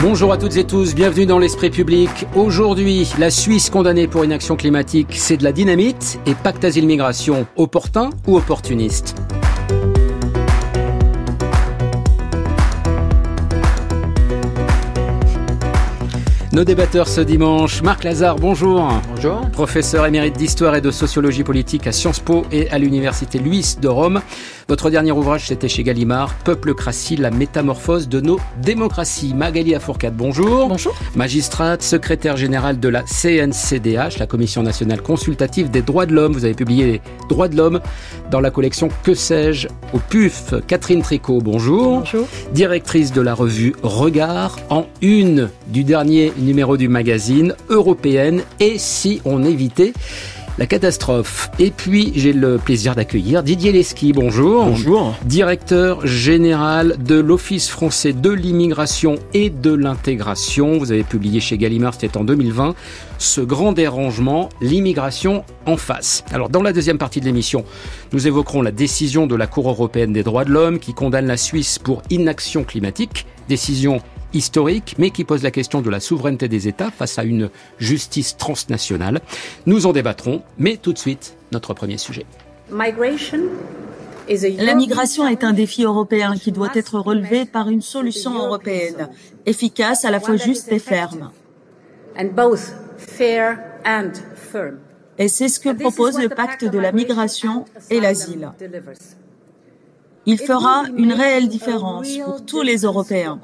Bonjour à toutes et tous, bienvenue dans l'Esprit Public. Aujourd'hui, la Suisse condamnée pour inaction climatique, c'est de la dynamite et pacte asile-migration, opportun ou opportuniste ? Nos débatteurs ce dimanche, Marc Lazare, bonjour. Bonjour. Professeur émérite d'histoire et de sociologie politique à Sciences Po et à l'Université Luis de Rome. Votre dernier ouvrage, c'était chez Gallimard, Peuplocratie, la métamorphose de nos démocraties. Magali Lafourcade, bonjour. Bonjour. Magistrate, secrétaire générale de la CNCDH, la Commission nationale consultative des droits de l'homme. Vous avez publié les droits de l'homme dans la collection Que sais-je au PUF. Catherine Tricot, bonjour. Bonjour. Directrice de la revue Regard, en une du dernier numéro du magazine Européenne. Et si on évitait la catastrophe. Et puis, j'ai le plaisir d'accueillir Didier Lesky, bonjour. Bonjour. Directeur général de l'Office français de l'immigration et de l'intégration. Vous avez publié chez Gallimard, c'était en 2020, ce grand dérangement, l'immigration en face. Alors, dans la deuxième partie de l'émission, nous évoquerons la décision de la Cour européenne des droits de l'homme qui condamne la Suisse pour inaction climatique. Décision historique, mais qui pose la question de la souveraineté des États face à une justice transnationale. Nous en débattrons, mais tout de suite, notre premier sujet. La migration est un défi européen qui doit être relevé par une solution européenne, efficace, à la fois juste et ferme. Et c'est ce que propose le pacte de la migration et l'asile. Il fera une réelle différence pour tous les Européens.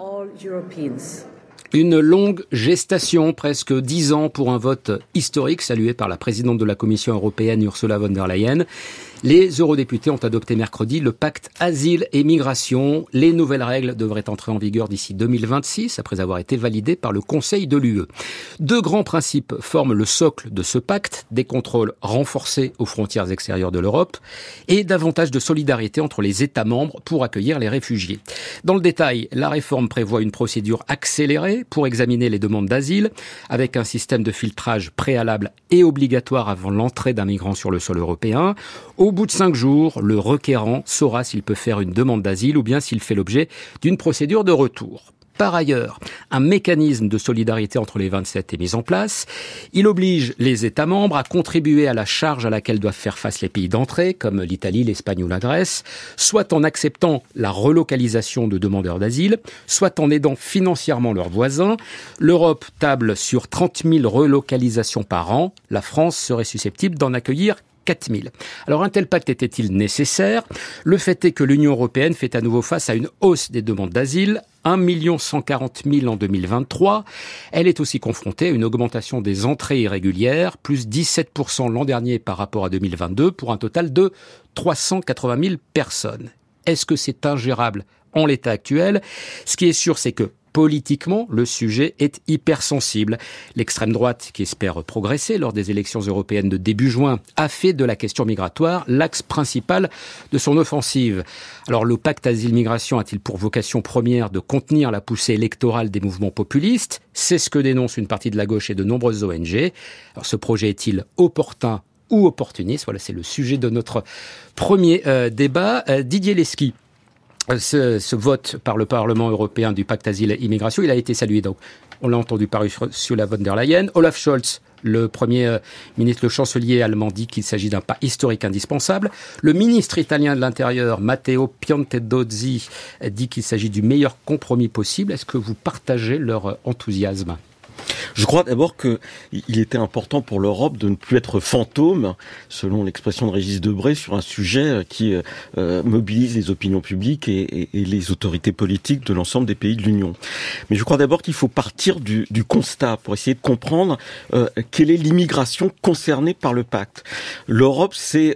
Une longue gestation, presque 10 ans pour un vote historique salué par la présidente de la Commission européenne Ursula von der Leyen. Les eurodéputés ont adopté mercredi le pacte asile et migration. Les nouvelles règles devraient entrer en vigueur d'ici 2026, après avoir été validées par le Conseil de l'UE. Deux grands principes forment le socle de ce pacte, des contrôles renforcés aux frontières extérieures de l'Europe et davantage de solidarité entre les États membres pour accueillir les réfugiés. Dans le détail, la réforme prévoit une procédure accélérée pour examiner les demandes d'asile, avec un système de filtrage préalable et obligatoire avant l'entrée d'un migrant sur le sol européen. Au bout de 5 jours, le requérant saura s'il peut faire une demande d'asile ou bien s'il fait l'objet d'une procédure de retour. Par ailleurs, un mécanisme de solidarité entre les 27 est mis en place. Il oblige les États membres à contribuer à la charge à laquelle doivent faire face les pays d'entrée, comme l'Italie, l'Espagne ou la Grèce, soit en acceptant la relocalisation de demandeurs d'asile, soit en aidant financièrement leurs voisins. L'Europe table sur 30 000 relocalisations par an. La France serait susceptible d'en accueillir 4 000. Alors, un tel pacte était-il nécessaire ? Le fait est que l'Union européenne fait à nouveau face à une hausse des demandes d'asile, 1 140 000 en 2023. Elle est aussi confrontée à une augmentation des entrées irrégulières, plus 17% l'an dernier par rapport à 2022, pour un total de 380 000 personnes. Est-ce que c'est ingérable en l'état actuel ? Ce qui est sûr, c'est que politiquement, le sujet est hypersensible. L'extrême droite, qui espère progresser lors des élections européennes de début juin, a fait de la question migratoire l'axe principal de son offensive. Alors, le pacte asile-migration a-t-il pour vocation première de contenir la poussée électorale des mouvements populistes ? C'est ce que dénonce une partie de la gauche et de nombreuses ONG. Alors, ce projet est-il opportun ou opportuniste ? Voilà, c'est le sujet de notre premier débat. Didier Lesky. Ce vote par le Parlement européen du pacte asile-immigration, il a été salué. Donc, on l'a entendu par Ursula von der Leyen. Olaf Scholz, le premier ministre, le chancelier allemand, dit qu'il s'agit d'un pas historique indispensable. Le ministre italien de l'Intérieur, Matteo Piantedosi, dit qu'il s'agit du meilleur compromis possible. Est-ce que vous partagez leur enthousiasme ? Je crois d'abord qu'il était important pour l'Europe de ne plus être fantôme, selon l'expression de Régis Debray, sur un sujet qui mobilise les opinions publiques et les autorités politiques de l'ensemble des pays de l'Union. Mais je crois d'abord qu'il faut partir du constat pour essayer de comprendre quelle est l'immigration concernée par le pacte. L'Europe, c'est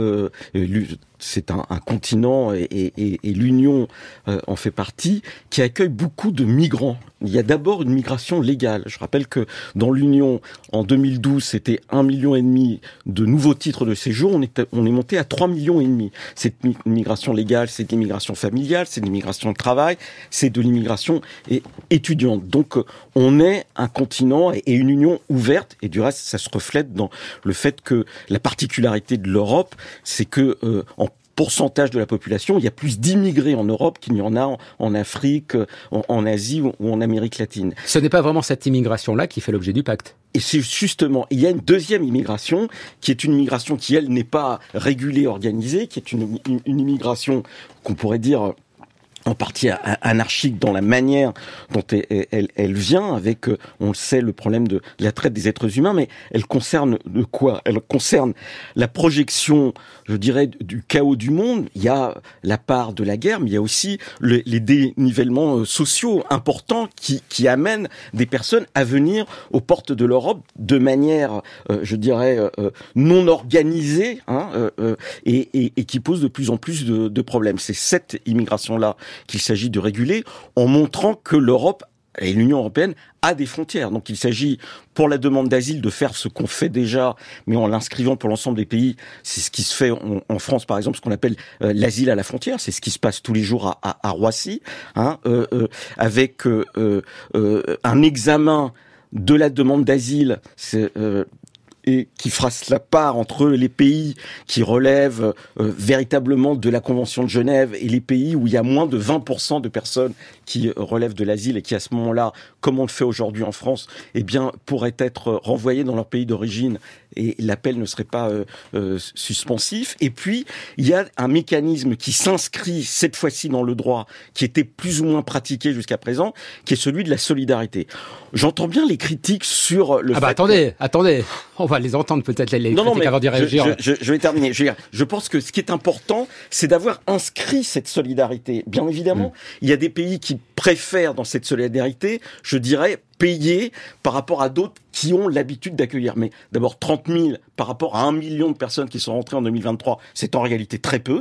un continent et l'Union en fait partie, qui accueille beaucoup de migrants. Il y a d'abord une migration légale. Je rappelle que dans l'Union, en 2012, c'était 1,5 million de nouveaux titres de séjour. On est monté à 3,5 millions. Cette migration légale, c'est de l'immigration familiale, c'est de l'immigration de travail, c'est de l'immigration étudiante. Donc, on est un continent et une Union ouverte. Et du reste, ça se reflète dans le fait que la particularité de l'Europe, c'est que pourcentage de la population, il y a plus d'immigrés en Europe qu'il n'y en a en Afrique, en Asie ou en Amérique latine. Ce n'est pas vraiment cette immigration-là qui fait l'objet du pacte. Et c'est justement, il y a une deuxième immigration, qui est une immigration qui, elle, n'est pas régulée, organisée, qui est une immigration qu'on pourrait dire en partie anarchique dans la manière dont elle vient, avec, on le sait, le problème de la traite des êtres humains, mais elle concerne de quoi ? Elle concerne la projection, je dirais, du chaos du monde. Il y a la part de la guerre, mais il y a aussi les dénivellements sociaux importants qui amènent des personnes à venir aux portes de l'Europe de manière, je dirais, non organisée, et qui pose de plus en plus de problèmes. C'est cette immigration-là qu'il s'agit de réguler, en montrant que l'Europe et l'Union européenne a des frontières. Donc il s'agit, pour la demande d'asile, de faire ce qu'on fait déjà, mais en l'inscrivant pour l'ensemble des pays. C'est ce qui se fait en France, par exemple, ce qu'on appelle l'asile à la frontière. C'est ce qui se passe tous les jours à Roissy, avec un examen de la demande d'asile, et qui fasse la part entre les pays qui relèvent véritablement de la Convention de Genève et les pays où il y a moins de 20% de personnes qui relèvent de l'asile et qui, à ce moment-là, comme on le fait aujourd'hui en France, eh bien, pourraient être renvoyés dans leur pays d'origine et l'appel ne serait pas suspensif. Et puis, il y a un mécanisme qui s'inscrit cette fois-ci dans le droit, qui était plus ou moins pratiqué jusqu'à présent, qui est celui de la solidarité. J'entends bien les critiques sur le fait... Attendez, on va les entendre peut-être les critiques avant d'y réagir. Je vais terminer. Je pense que ce qui est important, c'est d'avoir inscrit cette solidarité. Bien évidemment, il y a des pays qui préfèrent dans cette solidarité, je dirais, payer par rapport à d'autres qui ont l'habitude d'accueillir. Mais d'abord, 30 000 par rapport à 1 million de personnes qui sont rentrées en 2023, c'est en réalité très peu.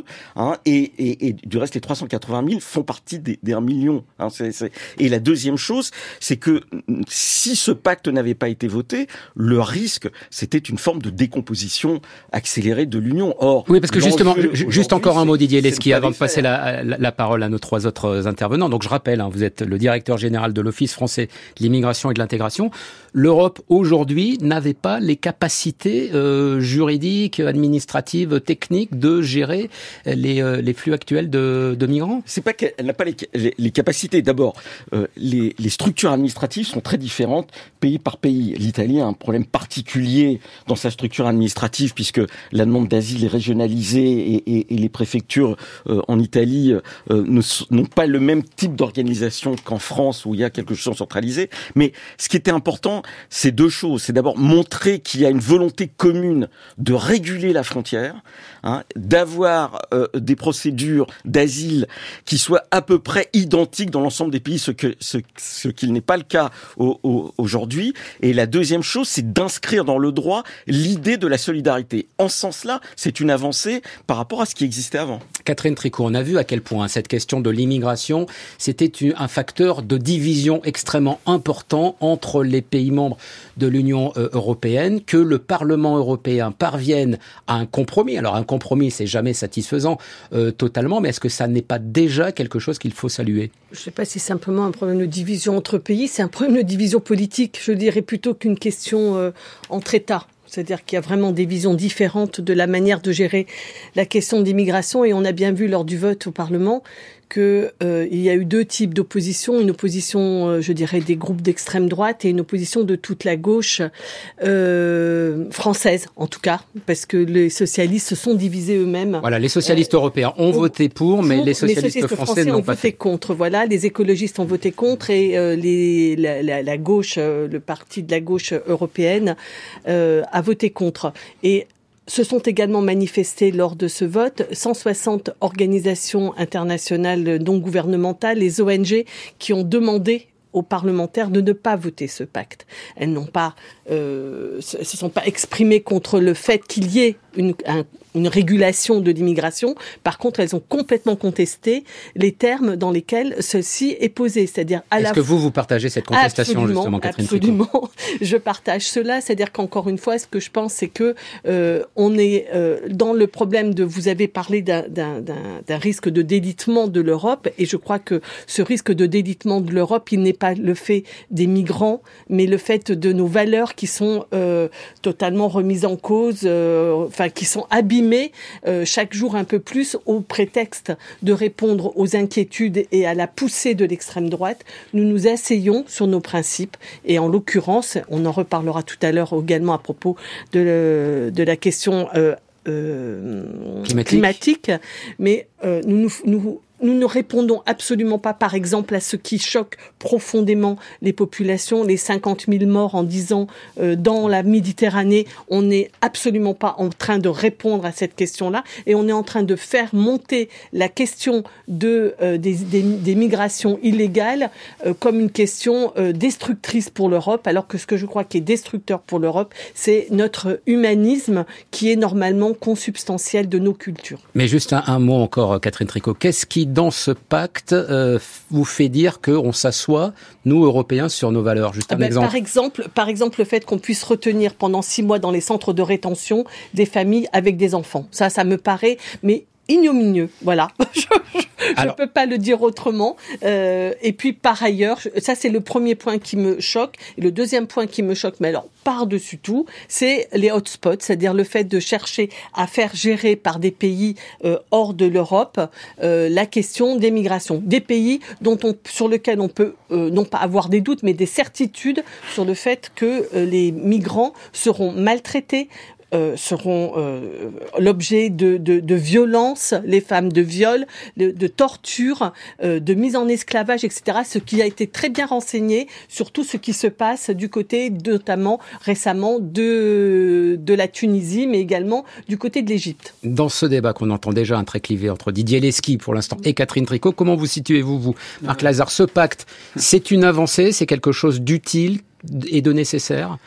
Et du reste, les 380 000 font partie des 1 million. Et la deuxième chose, c'est que si ce pacte n'avait pas été voté, le risque, c'était une forme de décomposition accélérée de l'Union. Or, oui, parce que justement, juste encore un mot, Didier Lesky, avant de passer la parole à nos trois autres intervenants. Donc je rappelle, vous êtes le directeur général de l'Office français de l'immigration et de l'intégration. L'Europe, aujourd'hui, n'avait pas les capacités juridiques, administratives, techniques de gérer les flux actuels de migrants. C'est pas qu'elle n'a pas les capacités. D'abord, les structures administratives sont très différentes pays par pays. L'Italie a un problème particulier dans sa structure administrative puisque la demande d'asile est régionalisée et les préfectures en Italie n'ont pas le même type d'organisation qu'en France où il y a quelque chose de centralisé. Mais ce qui était important, c'est deux choses. C'est d'abord montrer qu'il y a une volonté commune de réguler la frontière, d'avoir des procédures d'asile qui soient à peu près identiques dans l'ensemble des pays, ce qu'il n'est pas le cas aujourd'hui. Et la deuxième chose, c'est d'inscrire dans le droit l'idée de la solidarité. En ce sens-là, c'est une avancée par rapport à ce qui existait avant. Catherine Tricot, on a vu à quel point cette question de l'immigration, c'était un facteur de division extrêmement important entre les pays membres de l'Union européenne, que le Parlement européen parvienne à un compromis. Alors un compromis, c'est jamais satisfaisant totalement, mais est-ce que ça n'est pas déjà quelque chose qu'il faut saluer ? Je ne sais pas si c'est simplement un problème de division entre pays, c'est un problème de division politique, je dirais, plutôt qu'une question entre États. C'est-à-dire qu'il y a vraiment des visions différentes de la manière de gérer la question de l'immigration, et on a bien vu lors du vote au Parlement qu'il y a eu deux types d'opposition, une opposition, je dirais, des groupes d'extrême droite et une opposition de toute la gauche française, en tout cas, parce que les socialistes se sont divisés eux-mêmes. Voilà, les socialistes européens ont voté pour, mais les socialistes français n'ont pas voté contre. Voilà, les écologistes ont voté contre et la gauche, le parti de la gauche européenne, a voté contre. Et se sont également manifestés lors de ce vote 160 organisations internationales non gouvernementales, les ONG, qui ont demandé aux parlementaires de ne pas voter ce pacte. Elles n'ont pas, se sont pas exprimées contre le fait qu'il y ait une régulation de l'immigration. Par contre, elles ont complètement contesté les termes dans lesquels ceci est posé. C'est-à-dire Est-ce que vous partagez cette contestation, absolument, justement, Catherine Absolument. Tricot. Je partage cela. C'est-à-dire qu'encore une fois, ce que je pense, c'est que on est dans le problème de... Vous avez parlé d'un risque de délitement de l'Europe, et je crois que ce risque de délitement de l'Europe, il n'est pas le fait des migrants, mais le fait de nos valeurs qui sont totalement remises en cause, qui sont abîmés chaque jour un peu plus au prétexte de répondre aux inquiétudes et à la poussée de l'extrême droite. Nous nous asseyons sur nos principes et en l'occurrence, on en reparlera tout à l'heure également à propos de la question climatique, mais nous ne répondons absolument pas, par exemple, à ce qui choque profondément les populations, les 50 000 morts en 10 ans dans la Méditerranée. On n'est absolument pas en train de répondre à cette question-là et on est en train de faire monter la question des migrations illégales comme une question destructrice pour l'Europe, alors que ce que je crois qui est destructeur pour l'Europe, c'est notre humanisme qui est normalement consubstantiel de nos cultures. Mais juste un mot encore, Catherine Tricot. Qu'est-ce qui, dans ce pacte, vous fait dire qu'on s'assoit, nous, Européens, sur nos valeurs? Juste un exemple. Par exemple, le fait qu'on puisse retenir pendant 6 mois dans les centres de rétention des familles avec des enfants. Ça me paraît... mais ignominieux, voilà. Je peux pas le dire autrement. Et puis par ailleurs, ça c'est le premier point qui me choque. Et le deuxième point qui me choque, mais alors par-dessus tout, c'est les hotspots, c'est-à-dire le fait de chercher à faire gérer par des pays hors de l'Europe la question des migrations, des pays sur lesquels on peut non pas avoir des doutes, mais des certitudes sur le fait que les migrants seront maltraités, seront l'objet de violences, les femmes de viol, de torture, de mise en esclavage, etc. Ce qui a été très bien renseigné sur tout ce qui se passe du côté, notamment récemment, de la Tunisie, mais également du côté de l'Égypte. Dans ce débat qu'on entend déjà un trait clivé entre Didier Lesky, pour l'instant, et Catherine Tricot, comment vous situez-vous, vous, Marc Lazare? Ce pacte, c'est une avancée, c'est quelque chose d'utile et de nécessaire?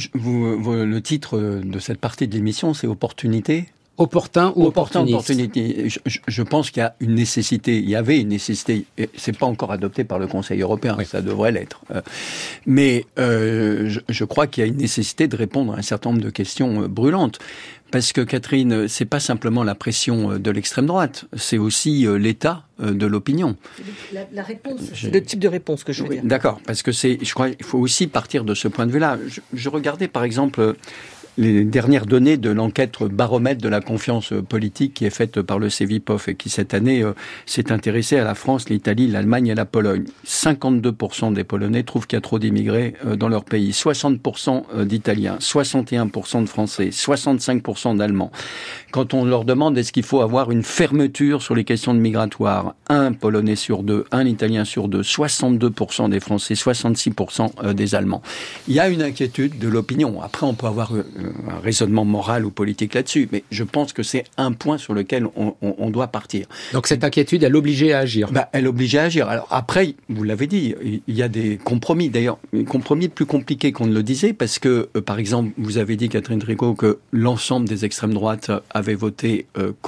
Le titre de cette partie de l'émission, c'est opportunité. Opportun ou opportunité. Je pense qu'il y a une nécessité, il y avait une nécessité, et c'est pas encore adopté par le Conseil européen, oui. Ça devrait l'être. Mais je crois qu'il y a une nécessité de répondre à un certain nombre de questions brûlantes. Parce que Catherine, c'est pas simplement la pression de l'extrême droite, c'est aussi l'état de l'opinion. La réponse, c'est le type de réponse que je veux dire. D'accord, parce que je crois qu'il faut aussi partir de ce point de vue-là. Je regardais par exemple les dernières données de l'enquête baromètre de la confiance politique qui est faite par le Cevipof et qui cette année s'est intéressée à la France, l'Italie, l'Allemagne et la Pologne. 52% des Polonais trouvent qu'il y a trop d'immigrés dans leur pays, 60% d'Italiens, 61% de Français, 65% d'Allemands. Quand on leur demande est-ce qu'il faut avoir une fermeture sur les questions de migratoires, un Polonais sur 2, un Italien sur 2, 62% des Français, 66% des Allemands. Il y a une inquiétude de l'opinion. Après, on peut avoir un raisonnement moral ou politique là-dessus, mais je pense que c'est un point sur lequel on doit partir. Donc cette inquiétude, elle obligeait à agir. Elle obligeait à agir. Alors après, vous l'avez dit, il y a des compromis. D'ailleurs, des compromis plus compliqués qu'on ne le disait, parce que, par exemple, vous avez dit, Catherine Tricot, que l'ensemble des extrêmes droites avaient voté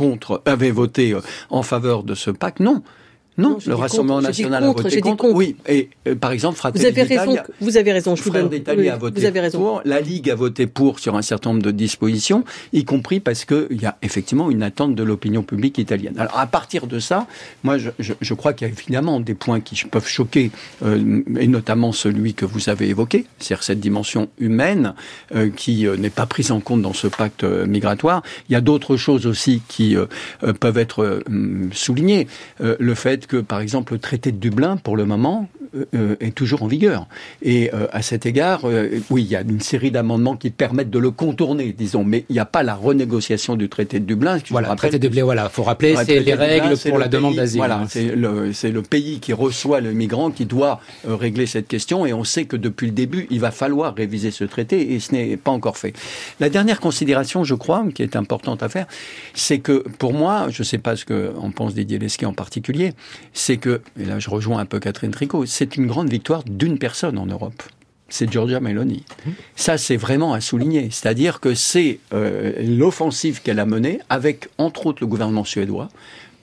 en faveur de ce pacte. Non, le Rassemblement national a voté contre. Oui, et par exemple, Fratelli d'Italia. Vous avez raison. Frères d'Italia a voté pour. La Ligue a voté pour sur un certain nombre de dispositions, y compris parce qu'il y a effectivement une attente de l'opinion publique italienne. Alors à partir de ça, moi je crois qu'il y a évidemment des points qui peuvent choquer, et notamment celui que vous avez évoqué, c'est-à-dire cette dimension humaine qui n'est pas prise en compte dans ce pacte migratoire. Il y a d'autres choses aussi qui peuvent être soulignées. Le fait que, par exemple, le traité de Dublin, pour le moment, est toujours en vigueur. Et à cet égard, oui, il y a une série d'amendements qui permettent de le contourner, disons, mais il n'y a pas la renégociation du traité de Dublin. Voilà, le traité de Dublin, voilà, faut rappeler, c'est les règles pour la demande d'asile. Voilà, c'est le pays qui reçoit le migrant qui doit régler cette question, et on sait que depuis le début, il va falloir réviser ce traité, et ce n'est pas encore fait. La dernière considération, je crois, qui est importante à faire, c'est que, pour moi, je ne sais pas ce qu'en pense Didier Lesky en particulier, c'est que, et là je rejoins un peu Catherine Tricot, c'est une grande victoire d'une personne en Europe. C'est Giorgia Meloni. Ça, c'est vraiment à souligner. C'est-à-dire que c'est l'offensive qu'elle a menée avec, entre autres, le gouvernement suédois,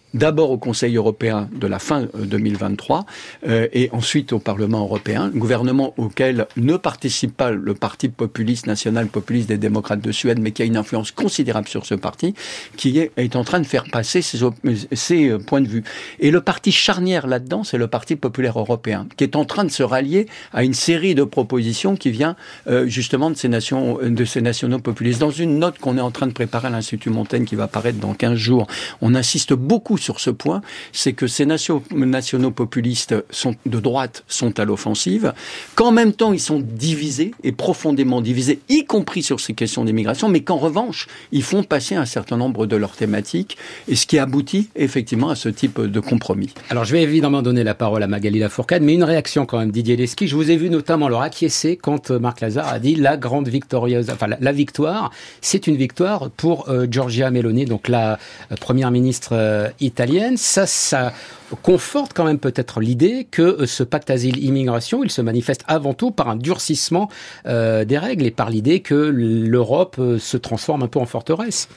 d'abord au Conseil européen de la fin 2023 et ensuite au Parlement européen, gouvernement auquel ne participe pas le parti populiste, national populiste des démocrates de Suède, mais qui a une influence considérable sur ce parti, qui est en train de faire passer ses points de vue. Et le parti charnière là-dedans, c'est le Parti populaire européen, qui est en train de se rallier à une série de propositions qui vient justement de ces nationaux populistes. Dans une note qu'on est en train de préparer à l'Institut Montaigne, qui va paraître dans 15 jours, on insiste beaucoup sur ce point, c'est que ces nationaux populistes de droite sont à l'offensive, qu'en même temps ils sont divisés, et profondément divisés, y compris sur ces questions d'immigration, mais qu'en revanche, ils font passer un certain nombre de leurs thématiques, et ce qui aboutit effectivement à ce type de compromis. Alors je vais évidemment donner la parole à Magali Lafourcade, mais une réaction quand même, Didier Lesky. Je vous ai vu notamment leur acquiescer quand Marc Lazare a dit la victoire, c'est une victoire pour Giorgia Meloni, donc la première ministre italienne. Ça conforte quand même peut-être l'idée que ce pacte asile-immigration, il se manifeste avant tout par un durcissement des règles et par l'idée que l'Europe se transforme un peu en forteresse.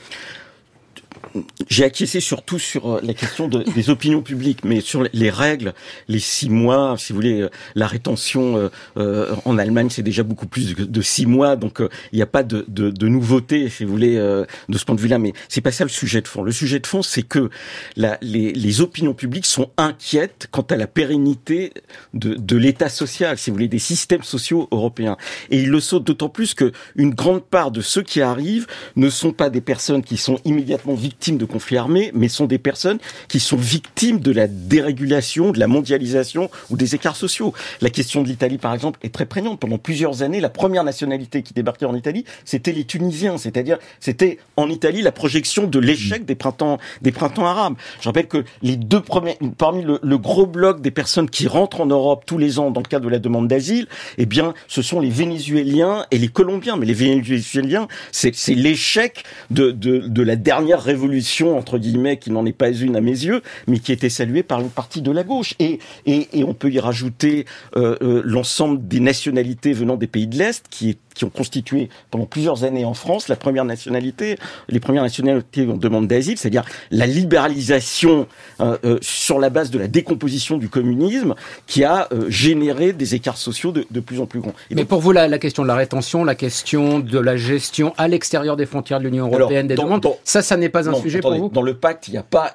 J'ai acquiescé surtout sur la question des opinions publiques, mais sur les règles, les 6 mois, si vous voulez, la rétention en Allemagne, c'est déjà beaucoup plus de 6 mois, donc il n'y a pas de nouveauté, si vous voulez, de ce point de vue-là. Mais c'est pas ça le sujet de fond. Le sujet de fond, c'est que les opinions publiques sont inquiètes quant à la pérennité de l'État social, si vous voulez, des systèmes sociaux européens. Et ils le sont d'autant plus que une grande part de ceux qui arrivent ne sont pas des personnes qui sont immédiatement victimes de conflits armés, mais sont des personnes qui sont victimes de la dérégulation, de la mondialisation ou des écarts sociaux. La question de l'Italie, par exemple, est très prégnante. Pendant plusieurs années, la première nationalité qui débarquait en Italie, c'était les Tunisiens. C'est-à-dire, c'était en Italie la projection de l'échec des printemps arabes. Je rappelle que les 2 premiers, parmi le gros bloc des personnes qui rentrent en Europe tous les ans dans le cadre de la demande d'asile, eh bien, ce sont les Vénézuéliens et les Colombiens. Mais les Vénézuéliens, c'est l'échec de la dernière révolution, entre guillemets, qui n'en est pas une à mes yeux, mais qui était saluée par une partie de la gauche. Et on peut y rajouter l'ensemble des nationalités venant des pays de l'Est, qui ont constitué pendant plusieurs années en France les premières nationalités en demande d'asile, c'est-à-dire la libéralisation sur la base de la décomposition du communisme qui a généré des écarts sociaux de plus en plus grands. Mais pour vous, la question de la rétention, la question de la gestion à l'extérieur des frontières de l'Union européenne des demandes, ça n'est pas un sujet pour vous ? Dans le pacte,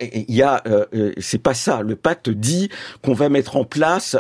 c'est pas ça. Le pacte dit qu'on va mettre en place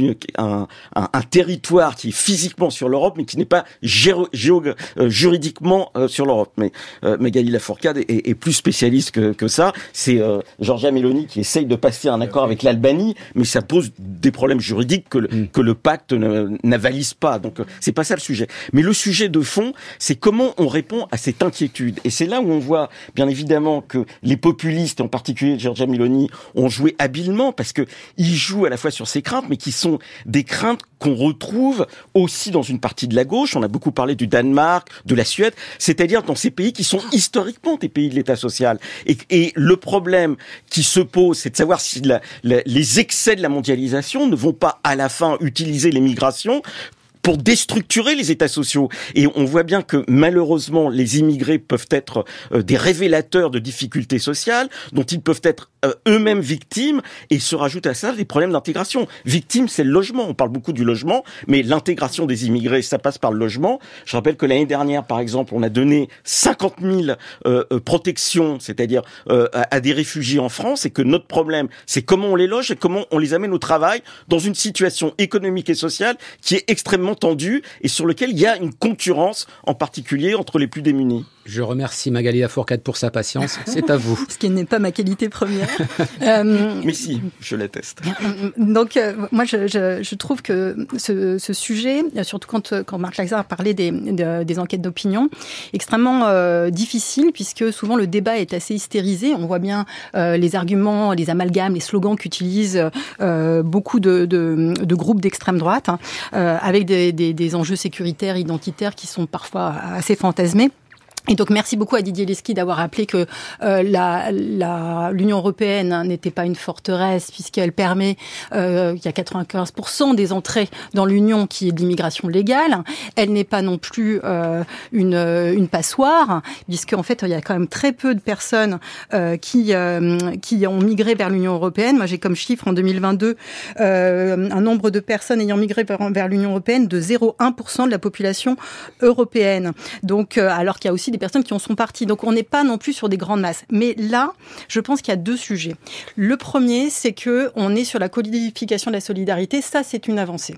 un territoire qui est physiquement sur l'Europe, mais qui n'est pas juridiquement sur l'Europe. Mais Magali Lafourcade est plus spécialiste que ça. C'est Giorgia Meloni qui essaye de passer un accord avec l'Albanie, mais ça pose des problèmes juridiques que le pacte n'avalise pas. Donc c'est pas ça le sujet. Mais le sujet de fond, c'est comment on répond à cette inquiétude. Et c'est là où on voit bien évidemment que les populistes, et en particulier Giorgia Meloni, ont joué habilement, parce que ils jouent à la fois sur ces craintes, mais qui sont des craintes qu'on retrouve aussi dans une partie de la gauche. On a beaucoup parlé du Danemark, de la Suède, c'est-à-dire dans ces pays qui sont historiquement des pays de l'État social. Et le problème qui se pose, c'est de savoir si les excès de la mondialisation ne vont pas à la fin utiliser les migrations pour déstructurer les États sociaux. Et on voit bien que malheureusement, les immigrés peuvent être des révélateurs de difficultés sociales, dont ils peuvent être eux-mêmes victimes, et se rajoutent à ça des problèmes d'intégration. Victime, c'est le logement. On parle beaucoup du logement, mais l'intégration des immigrés, ça passe par le logement. Je rappelle que l'année dernière, par exemple, on a donné 50 000 protections, c'est-à-dire à des réfugiés en France, et que notre problème, c'est comment on les loge et comment on les amène au travail dans une situation économique et sociale qui est extrêmement tendue et sur lequel il y a une concurrence, en particulier entre les plus démunis. Je remercie Magali Lafourcade pour sa patience. C'est à vous. Ce qui n'est pas ma qualité première. Mais si, je l'atteste. Donc, moi, je trouve que ce sujet, surtout quand Marc Lazare parlait des enquêtes d'opinion, extrêmement difficile, puisque souvent le débat est assez hystérisé. On voit bien les arguments, les amalgames, les slogans qu'utilisent beaucoup de groupes d'extrême droite, avec des enjeux sécuritaires, identitaires qui sont parfois assez fantasmés. Et donc, merci beaucoup à Didier Lesky d'avoir rappelé que l'Union européenne n'était pas une forteresse, puisqu'elle permet, il y a 95% des entrées dans l'Union qui est de l'immigration légale. Elle n'est pas non plus une passoire, puisqu'en fait, il y a quand même très peu de personnes qui ont migré vers l'Union européenne. Moi, j'ai comme chiffre en 2022 un nombre de personnes ayant migré vers l'Union européenne de 0,1% de la population européenne. Donc, alors qu'il y a aussi des personnes qui en sont parties. Donc, on n'est pas non plus sur des grandes masses. Mais là, je pense qu'il y a deux sujets. Le premier, c'est que on est sur la codification de la solidarité. Ça, c'est une avancée.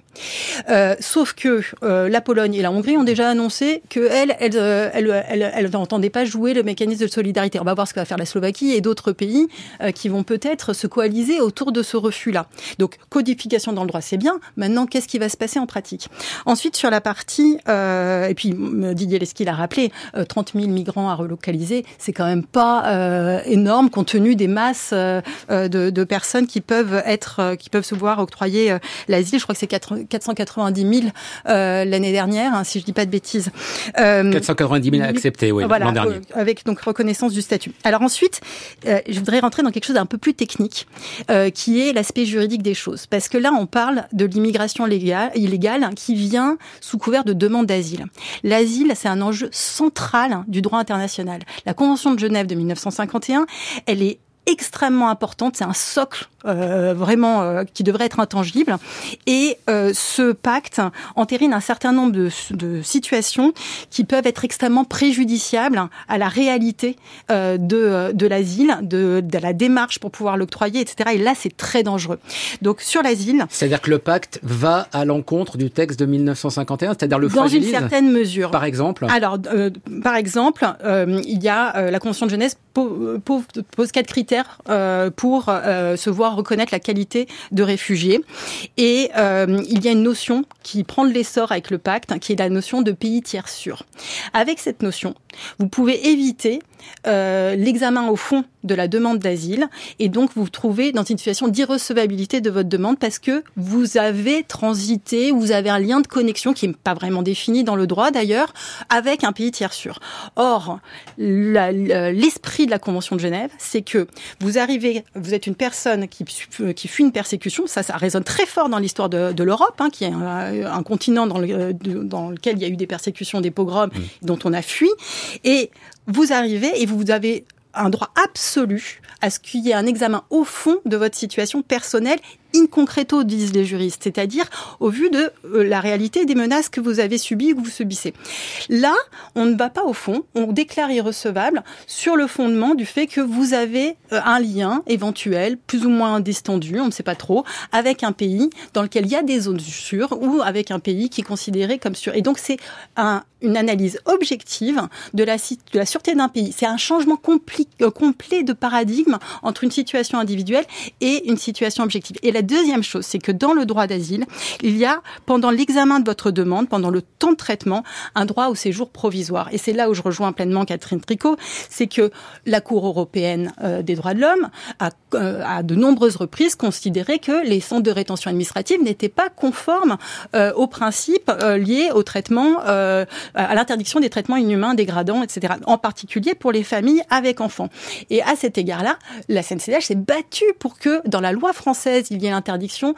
Sauf que la Pologne et la Hongrie ont déjà annoncé qu'elles n'entendaient pas jouer le mécanisme de solidarité. On va voir ce que va faire la Slovaquie et d'autres pays qui vont peut-être se coaliser autour de ce refus-là. Donc, codification dans le droit, c'est bien. Maintenant, qu'est-ce qui va se passer en pratique? Ensuite, sur la partie, et puis Didier Lesky l'a rappelé, 30 000 migrants à relocaliser, c'est quand même pas énorme compte tenu des masses de personnes qui peuvent se voir octroyer l'asile. Je crois que c'est 490 000 l'année dernière, hein, si je dis pas de bêtises. 490 000 acceptés, oui, voilà, l'an dernier. Avec donc reconnaissance du statut. Alors ensuite, je voudrais rentrer dans quelque chose d'un peu plus technique, qui est l'aspect juridique des choses. Parce que là, on parle de l'immigration illégale qui vient sous couvert de demande d'asile. L'asile, c'est un enjeu central du droit international. La Convention de Genève de 1951, elle est extrêmement importante, c'est un socle vraiment qui devrait être intangible. Et ce pacte entérine un certain nombre de situations qui peuvent être extrêmement préjudiciables à la réalité de l'asile, de la démarche pour pouvoir l'octroyer, etc. Et là, c'est très dangereux. Donc, sur l'asile... C'est-à-dire que le pacte va à l'encontre du texte de 1951, c'est-à-dire le fragilise? Dans une certaine mesure. Par exemple? Alors, par exemple, il y a la Convention de Genève pose 4 critères pour se voir reconnaître la qualité de réfugié. Et il y a une notion qui prend de l'essor avec le pacte, qui est la notion de pays tiers sûr. Avec cette notion, vous pouvez éviter l'examen au fond de la demande d'asile et donc vous vous trouvez dans une situation d'irrecevabilité de votre demande parce que vous avez transité, vous avez un lien de connexion qui n'est pas vraiment défini dans le droit d'ailleurs, avec un pays tiers sûr. Or, l'esprit de la Convention de Genève, c'est que vous êtes une personne qui fuit une persécution, ça résonne très fort dans l'histoire de l'Europe, hein, qui est un continent dans lequel il y a eu des persécutions, des pogroms, dont on a fui, et vous arrivez et vous avez un droit absolu à ce qu'il y ait un examen au fond de votre situation personnelle, in concreto, disent les juristes, c'est-à-dire au vu de la réalité des menaces que vous avez subies ou que vous subissez. Là, on ne va pas au fond, on déclare irrecevable sur le fondement du fait que vous avez un lien éventuel, plus ou moins distendu, on ne sait pas trop, avec un pays dans lequel il y a des zones sûres ou avec un pays qui est considéré comme sûr. Et donc, c'est une analyse objective de la sûreté d'un pays. C'est un changement complet de paradigme entre une situation individuelle et une situation objective. Et la deuxième chose, c'est que dans le droit d'asile, il y a, pendant l'examen de votre demande, pendant le temps de traitement, un droit au séjour provisoire. Et c'est là où je rejoins pleinement Catherine Tricot, c'est que la Cour européenne des droits de l'homme a à de nombreuses reprises considéré que les centres de rétention administrative n'étaient pas conformes aux principes liés au traitement, à l'interdiction des traitements inhumains, dégradants, etc. En particulier pour les familles avec enfants. Et à cet égard-là, la CNCDH s'est battue pour que dans la loi française, il y ait l'interdiction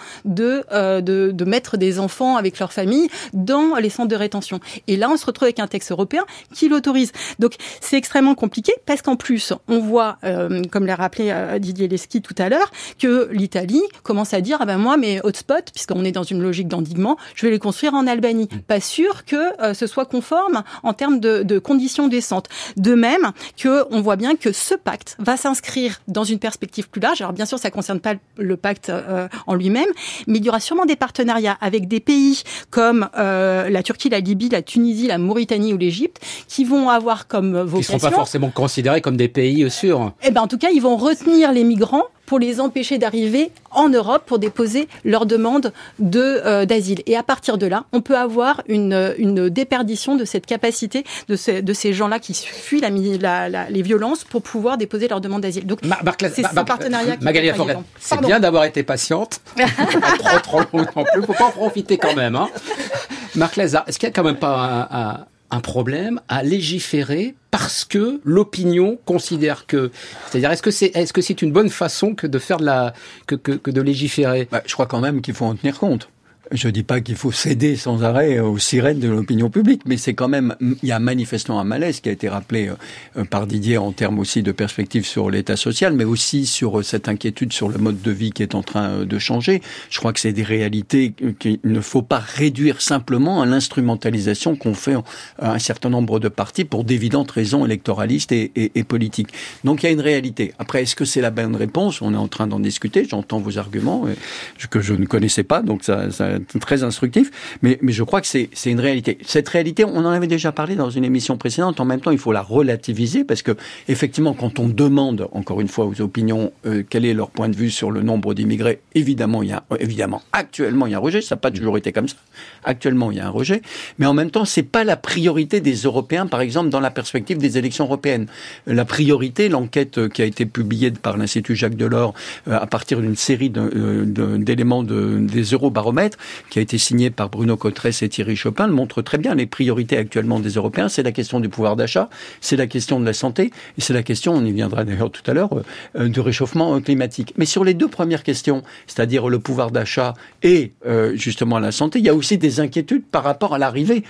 de mettre des enfants avec leur famille dans les centres de rétention. Et là, on se retrouve avec un texte européen qui l'autorise. Donc, c'est extrêmement compliqué parce qu'en plus, on voit, comme l'a rappelé Didier Lesky tout à l'heure, que l'Italie commence à dire, ah ben moi, mes hotspots, puisqu'on est dans une logique d'endiguement, je vais les construire en Albanie. Pas sûr que ce soit conforme en termes de conditions décentes. De même qu'on voit bien que ce pacte va s'inscrire dans une perspective plus large. Alors bien sûr, ça ne concerne pas le pacte en lui-même, mais il y aura sûrement des partenariats avec des pays comme la Turquie, la Libye, la Tunisie, la Mauritanie ou l'Égypte, qui vont avoir comme vocation... Qui ne seront pas forcément considérés comme des pays sûrs. Eh ben, en tout cas, ils vont retenir les migrants pour les empêcher d'arriver en Europe pour déposer leur demande d'asile. Et à partir de là, on peut avoir une déperdition de cette capacité de ces gens-là qui fuient les violences pour pouvoir déposer leur demande d'asile. Donc, c'est ce partenariat qui Magali Laforcade, c'est bien d'avoir été patiente. Pas trop longtemps plus. Il ne faut pas en profiter quand même. Hein. Marc Lazare, est-ce qu'il n'y a quand même pas un problème à légiférer parce que l'opinion considère que, c'est-à-dire est-ce que c'est une bonne façon que de faire que de légiférer? Je crois quand même qu'il faut en tenir compte. Je dis pas qu'il faut céder sans arrêt aux sirènes de l'opinion publique, mais c'est quand même, il y a manifestement un malaise qui a été rappelé par Didier en termes aussi de perspective sur l'état social, mais aussi sur cette inquiétude sur le mode de vie qui est en train de changer. Je crois que c'est des réalités qu'il ne faut pas réduire simplement à l'instrumentalisation qu'ont fait un certain nombre de partis pour d'évidentes raisons électoralistes et politiques. Donc il y a une réalité. Après, est-ce que c'est la bonne réponse? On est en train d'en discuter, j'entends vos arguments que je ne connaissais pas, donc ça très instructif, mais je crois que c'est une réalité. Cette réalité, on en avait déjà parlé dans une émission précédente, en même temps, il faut la relativiser, parce que, effectivement, quand on demande, encore une fois, aux opinions, quel est leur point de vue sur le nombre d'immigrés, évidemment, actuellement, il y a un rejet, ça n'a pas toujours été comme ça. Actuellement, il y a un rejet, mais en même temps, c'est pas la priorité des Européens, par exemple, dans la perspective des élections européennes. La priorité, l'enquête qui a été publiée par l'Institut Jacques Delors, à partir d'une série d'éléments des eurobaromètres, qui a été signé par Bruno Cotrès et Thierry Chopin, le montre très bien. Les priorités actuellement des Européens, c'est la question du pouvoir d'achat, c'est la question de la santé, et c'est la question, on y viendra d'ailleurs tout à l'heure, du réchauffement climatique. Mais sur les deux premières questions, c'est-à-dire le pouvoir d'achat et justement la santé, il y a aussi des inquiétudes par rapport à l'arrivée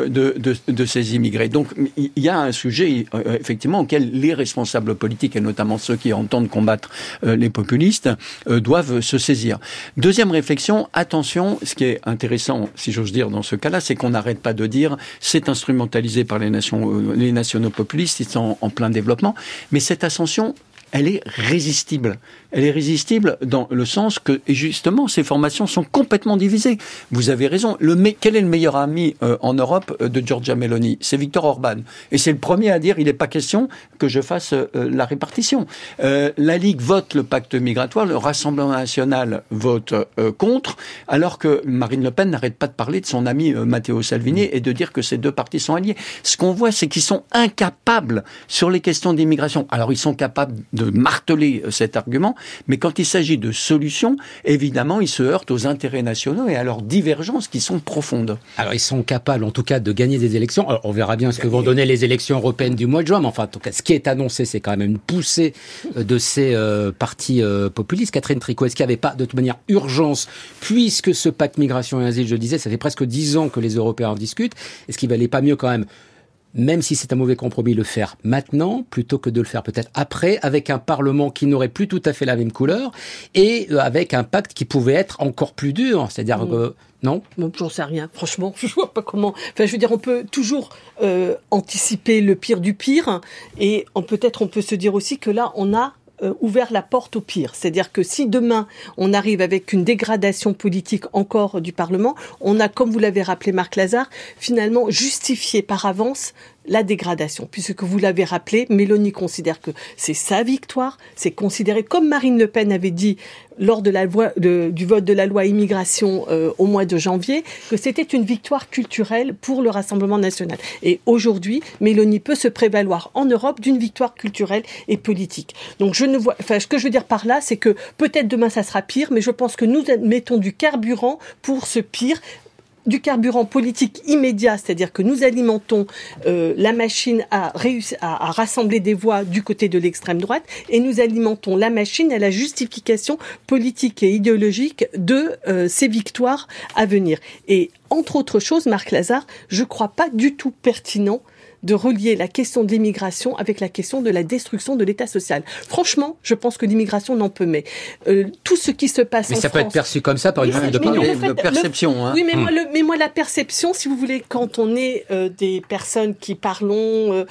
de ces immigrés. Donc il y a un sujet effectivement auquel les responsables politiques, et notamment ceux qui entendent combattre les populistes, doivent se saisir. Deuxième réflexion, attention, ce qui est intéressant, si j'ose dire, dans ce cas-là, c'est qu'on n'arrête pas de dire c'est instrumentalisé par les nationaux populistes, ils sont en plein développement, mais cette ascension, elle est résistible. Elle est résistible dans le sens que, justement, ces formations sont complètement divisées. Vous avez raison. Quel est le meilleur ami en Europe de Giorgia Meloni? C'est Viktor Orban. Et c'est le premier à dire il n'est pas question que je fasse la répartition. La Ligue vote le pacte migratoire, le Rassemblement national vote contre, alors que Marine Le Pen n'arrête pas de parler de son ami Matteo Salvini et de dire que ces deux partis sont alliés. Ce qu'on voit, c'est qu'ils sont incapables sur les questions d'immigration. Alors, ils sont capables de marteler cet argument, mais quand il s'agit de solutions, évidemment, ils se heurtent aux intérêts nationaux et à leurs divergences qui sont profondes. Alors, ils sont capables, en tout cas, de gagner des élections. Alors, on verra bien ce que vont donner les élections européennes du mois de juin, mais enfin, en tout cas, ce qui est annoncé, c'est quand même une poussée de ces partis populistes. Catherine Tricot, est-ce qu'il n'y avait pas, de toute manière, urgence, puisque ce pacte migration et asile, je le disais, ça fait presque 10 ans que les Européens en discutent, est-ce qu'il valait pas mieux quand même si c'est un mauvais compromis, le faire maintenant, plutôt que de le faire peut-être après, avec un Parlement qui n'aurait plus tout à fait la même couleur, et avec un pacte qui pouvait être encore plus dur, c'est-à-dire non ? Bon, j'en sais rien, franchement, je vois pas comment... Enfin, je veux dire, on peut toujours anticiper le pire du pire, et peut-être on peut se dire aussi que là, on a ouvert la porte au pire. C'est-à-dire que si demain, on arrive avec une dégradation politique encore du Parlement, on a, comme vous l'avez rappelé Marc Lazare, finalement justifié par avance la dégradation, puisque vous l'avez rappelé, Mélanie considère que c'est sa victoire, c'est considéré, comme Marine Le Pen avait dit lors de du vote de la loi immigration au mois de janvier, que c'était une victoire culturelle pour le Rassemblement national. Et aujourd'hui, Mélanie peut se prévaloir en Europe d'une victoire culturelle et politique. Donc ce que je veux dire par là, c'est que peut-être demain ça sera pire, mais je pense que nous mettons du carburant pour ce pire, du carburant politique immédiat, c'est-à-dire que nous alimentons la machine à rassembler des voix du côté de l'extrême droite, et nous alimentons la machine à la justification politique et idéologique de ces victoires à venir. Et entre autres choses, Marc Lazare, je ne crois pas du tout pertinent de relier la question de l'immigration avec la question de la destruction de l'État social. Franchement, je pense que l'immigration n'en peut mais. Tout ce qui se passe en France... Mais ça peut être perçu comme ça par une forme d'opinion. De perception. Oui, mais moi, la perception, si vous voulez, quand on est des personnes qui parlons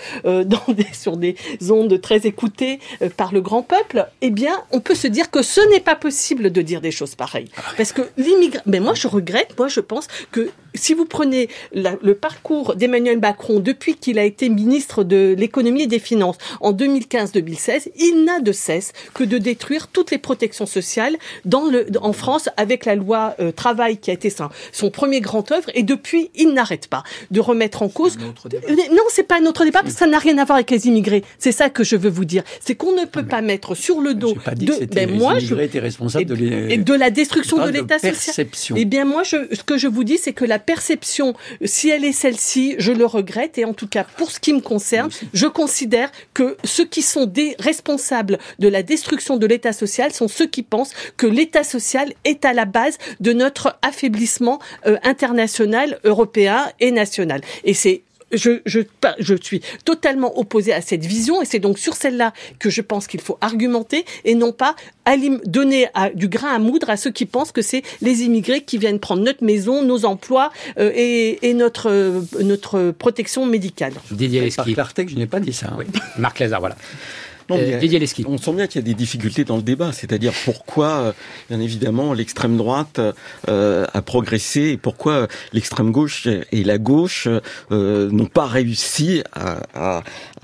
sur des ondes très écoutées par le grand peuple, eh bien, on peut se dire que ce n'est pas possible de dire des choses pareilles. Parce que l'immigration... Mais moi, je pense que si vous prenez le parcours d'Emmanuel Macron depuis qu'il a été ministre de l'économie et des finances en 2015-2016, il n'a de cesse que de détruire toutes les protections sociales en France avec la loi travail qui a été son premier grand œuvre, et depuis, il n'arrête pas de remettre en cause... Non, c'est pas un autre débat, parce que ça n'a rien à voir avec les immigrés. C'est ça que je veux vous dire. C'est qu'on ne peut pas mettre sur le dos... les immigrés étaient responsables de la destruction de l'État social. Eh bien, moi, ce que je vous dis, c'est que la perception, si elle est celle-ci, je le regrette. Et en tout cas, pour ce qui me concerne, je considère que ceux qui sont des responsables de la destruction de l'État social sont ceux qui pensent que l'État social est à la base de notre affaiblissement international, européen et national. Et je suis totalement opposée à cette vision et c'est donc sur celle-là que je pense qu'il faut argumenter et non pas donner du grain à moudre à ceux qui pensent que c'est les immigrés qui viennent prendre notre maison, nos emplois et notre protection médicale. Didier Lesky. Par clarté que je n'ai pas dit ça. Oui. Marc Lazare, voilà. Non, Didier Lesky. On sent bien qu'il y a des difficultés dans le débat, c'est-à-dire pourquoi, bien évidemment, l'extrême droite a progressé et pourquoi l'extrême gauche et la gauche n'ont pas réussi à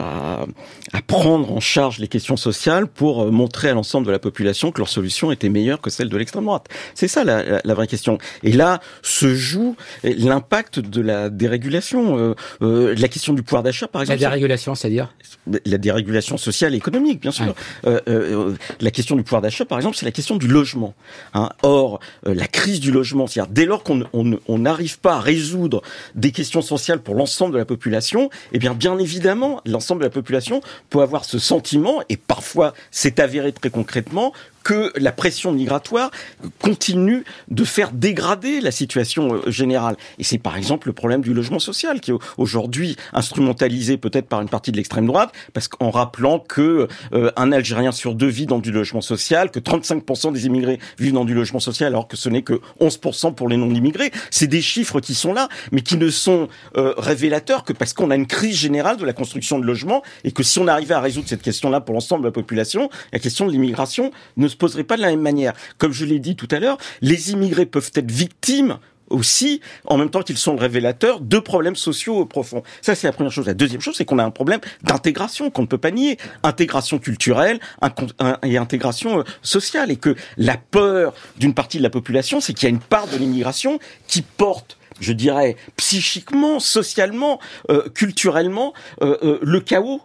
prendre en charge les questions sociales pour montrer à l'ensemble de la population que leur solution était meilleure que celle de l'extrême droite. C'est ça la vraie question. Et là se joue l'impact de la dérégulation, la question du pouvoir d'achat, par exemple. La dérégulation, c'est-à-dire ? La dérégulation sociale et économique, bien sûr. La question du pouvoir d'achat, par exemple, c'est la question du logement. Or, la crise du logement, c'est-à-dire dès lors qu'on n'arrive pas à résoudre des questions sociales pour l'ensemble de la population, eh bien évidemment, l'ensemble de la population peut avoir ce sentiment, et parfois c'est avéré très concrètement, que la pression migratoire continue de faire dégrader la situation générale. Et c'est par exemple le problème du logement social qui est aujourd'hui instrumentalisé peut-être par une partie de l'extrême droite, parce qu'en rappelant que un Algérien sur 2 vit dans du logement social, que 35% des immigrés vivent dans du logement social, alors que ce n'est que 11% pour les non-immigrés. C'est des chiffres qui sont là, mais qui ne sont révélateurs que parce qu'on a une crise générale de la construction de logements, et que si on arrivait à résoudre cette question-là pour l'ensemble de la population, la question de l'immigration ne se poserait pas de la même manière. Comme je l'ai dit tout à l'heure, les immigrés peuvent être victimes aussi, en même temps qu'ils sont le révélateur de problèmes sociaux profonds. Ça, c'est la première chose. La deuxième chose, c'est qu'on a un problème d'intégration qu'on ne peut pas nier. Intégration culturelle et intégration sociale. Et que la peur d'une partie de la population, c'est qu'il y a une part de l'immigration qui porte, je dirais, psychiquement, socialement, culturellement, le chaos.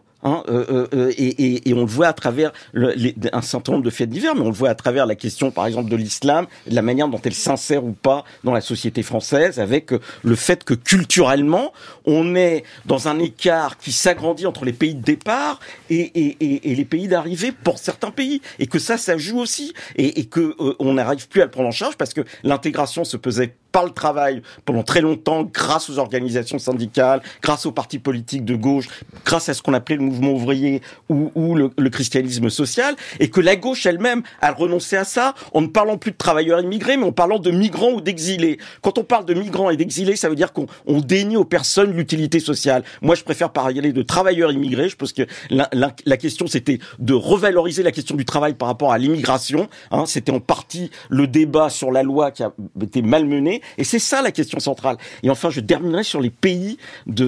Et on le voit à travers un certain nombre de faits divers, mais on le voit à travers la question, par exemple, de l'islam, de la manière dont elle s'insère ou pas dans la société française, avec le fait que culturellement, on est dans un écart qui s'agrandit entre les pays de départ et les pays d'arrivée pour certains pays, et que ça joue aussi, et que on n'arrive plus à le prendre en charge parce que l'intégration se faisait par le travail pendant très longtemps, grâce aux organisations syndicales, grâce aux partis politiques de gauche, grâce à ce qu'on appelait le mouvement ouvrier ou le christianisme social, et que la gauche elle-même a renoncé à ça en ne parlant plus de travailleurs immigrés, mais en parlant de migrants ou d'exilés. Quand on parle de migrants et d'exilés, ça veut dire qu'on dénie aux personnes l'utilité sociale. Moi, je préfère parler de travailleurs immigrés. Je pense que la question, c'était de revaloriser la question du travail par rapport à l'immigration. C'était en partie le débat sur la loi qui a été malmené. Et c'est ça la question centrale. Et enfin, je terminerai sur les pays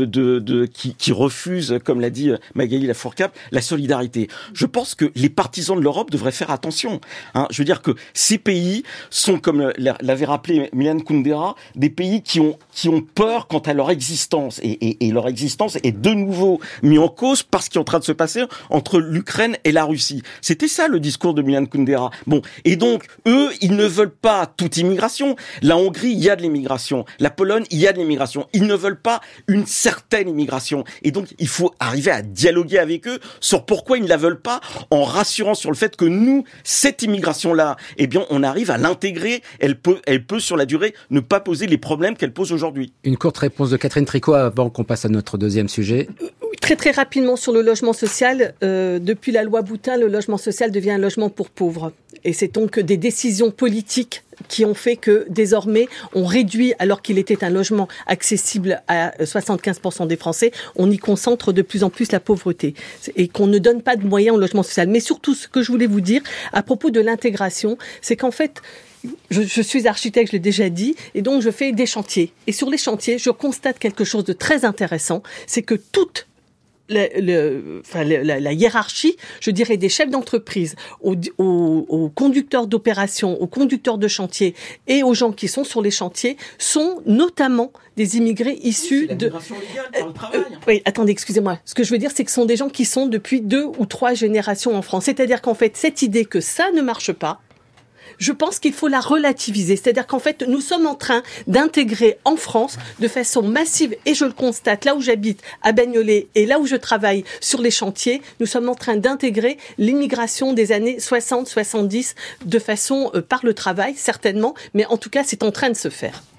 qui refusent, comme l'a dit Magali Lafourcade, la solidarité. Je pense que les partisans de l'Europe devraient faire attention. Je veux dire que ces pays sont, comme l'avait rappelé Milan Kundera, des pays qui ont peur quant à leur existence. Et leur existence est de nouveau mise en cause par ce qui est en train de se passer entre l'Ukraine et la Russie. C'était ça le discours de Milan Kundera. Bon, et donc, eux, ils ne veulent pas toute immigration. La Hongrie, il y a de l'immigration. La Pologne, il y a de l'immigration. Ils ne veulent pas une certaine immigration. Et donc, il faut arriver à dialoguer avec eux sur pourquoi ils ne la veulent pas, en rassurant sur le fait que nous, cette immigration-là, eh bien, on arrive à l'intégrer. Elle peut, sur la durée, ne pas poser les problèmes qu'elle pose aujourd'hui. Une courte réponse de Catherine Tricot avant qu'on passe à notre deuxième sujet. Très très rapidement sur le logement social. Depuis la loi Boutin, le logement social devient un logement pour pauvres. Et c'est donc des décisions politiques qui ont fait que désormais on réduit, alors qu'il était un logement accessible à 75% des Français, on y concentre de plus en plus la pauvreté et qu'on ne donne pas de moyens au logement social. Mais surtout, ce que je voulais vous dire à propos de l'intégration, c'est qu'en fait, je suis architecte, je l'ai déjà dit, et donc je fais des chantiers. Et sur les chantiers, je constate quelque chose de très intéressant, c'est que toute la hiérarchie, je dirais, des chefs d'entreprise, aux conducteurs d'opérations, aux conducteurs de chantier et aux gens qui sont sur les chantiers sont notamment des immigrés issus de... légale par le travail. Oui, attendez, excusez-moi. Ce que je veux dire, c'est que ce sont des gens qui sont depuis 2 ou 3 générations en France. C'est-à-dire qu'en fait, cette idée que ça ne marche pas, Je pense qu'il faut la relativiser. C'est-à-dire qu'en fait, nous sommes en train d'intégrer en France de façon massive, et je le constate là où j'habite, à Bagnolet, et là où je travaille sur les chantiers, nous sommes en train d'intégrer l'immigration des années 60, 70 de façon par le travail, certainement, mais en tout cas, c'est en train de se faire.